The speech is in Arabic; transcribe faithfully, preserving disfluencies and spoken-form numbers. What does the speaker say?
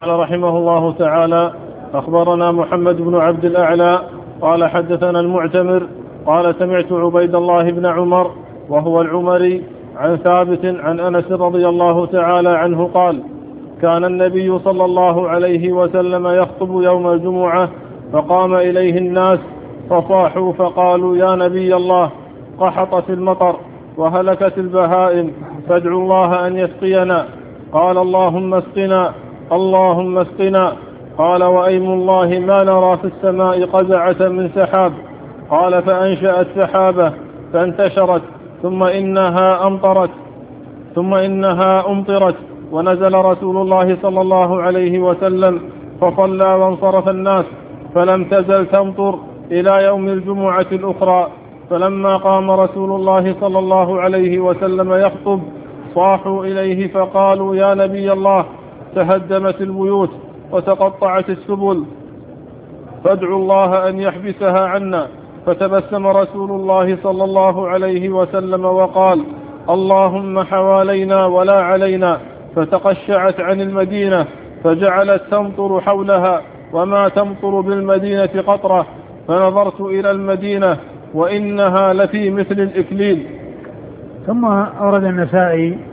قال رحمه الله تعالى: أخبرنا محمد بن عبد الأعلى قال حدثنا المعتمر قال سمعت عبيد الله بن عمر وهو العمري عن ثابت عن أنس رضي الله تعالى عنه قال: كان النبي صلى الله عليه وسلم يخطب يوم الجمعة فقام إليه الناس فصاحوا فقالوا: يا نبي الله، قحطت المطر وهلكت البهائم فادعوا الله أن يسقينا. قال: اللهم اسقنا اللهم اسقنا. قال: وأيم الله ما نرى في السماء قزعة من سحاب. قال: فأنشأت سحابة فانتشرت ثم إنها أمطرت ثم إنها أمطرت ونزل رسول الله صلى الله عليه وسلم فصلى وانصرف الناس فلم تزل تمطر إلى يوم الجمعة الأخرى. فلما قام رسول الله صلى الله عليه وسلم يخطب صاحوا إليه فقالوا: يا نبي الله، تهدمت البيوت وتقطعت السبل فادعوا الله أن يحبسها عنا. فتبسم رسول الله صلى الله عليه وسلم وقال: اللهم حوالينا ولا علينا. فتقشعت عن المدينة فجعلت تمطر حولها وما تمطر بالمدينة قطرة. فنظرت إلى المدينة وإنها لفي مثل الإكليل. ثم أورد النسائي